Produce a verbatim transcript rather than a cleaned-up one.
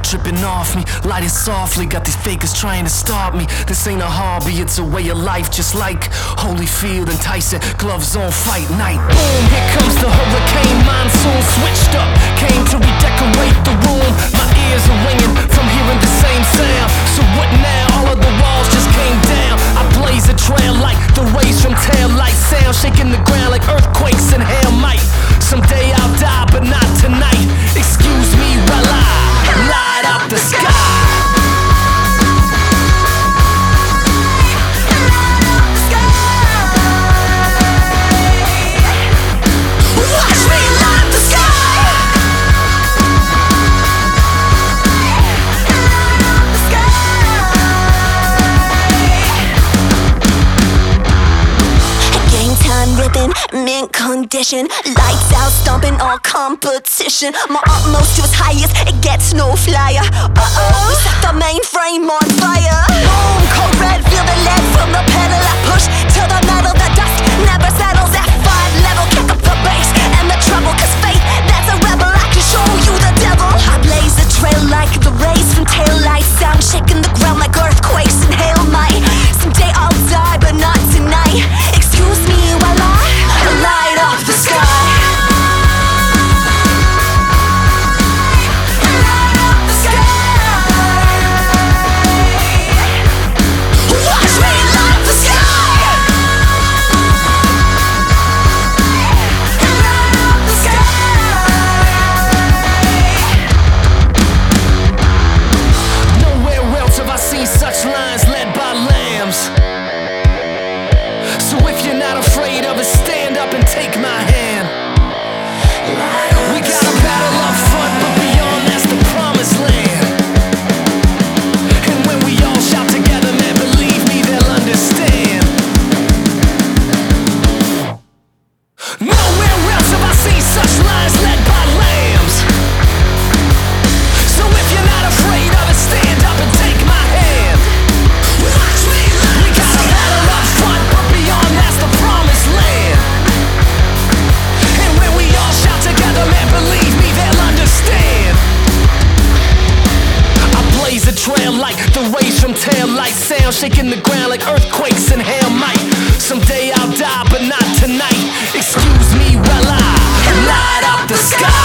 dripping off me, light it softly. Got these fakers trying to stop me. This ain't a hobby, it's a way of life. Just like Holyfield and Tyson, gloves on, fight night. Boom, here comes the hurricane. Monsoon switched up, came to redecorate the room. My ears are ringing from hearing the same sound. So what now? All of the walls just came down. I blaze a trail like the rays from tail light sound, shaking the ground like earthquakes and hail might. Someday I'll die, but not tonight. Excuse me while I light up the sky. Mint condition, lights out, stomping all competition. My utmost to its highest, it gets no flyer. Uh-oh, we set the mainframe on fire. Boom, cold red, feel the lead from the pedal I push to the metal, the dust never settles at five level. Kick up the bass and the treble, cause faith, that's a rebel. I can show you the devil. I blaze a trail like the rays from tail light sound, shaking the ground like earthquakes and hail might. Someday I'll die, but not tonight. Excuse me while I light up the sky. Light up the sky. Watch me light up the sky. Light up the sky. Nowhere else have I seen such lines led by lambs. So if you're not afraid of it, stand up and take my hand. We got a battle up front, but beyond that's the promised land. And when we all shout together, man, believe me, they'll understand. Nowhere else have I seen such lines led by lambs. So if you're not afraid of it, stand up and take my hand. Watch me light. We got a battle up front, but beyond that's the promised land. And when we all shout together, man, believe me, they'll understand. I blaze a trail like the rays from tail light sound, shaking the ground like earthquakes and hail might. Someday I'll die, but not tonight. Excuse me while I light up the sky.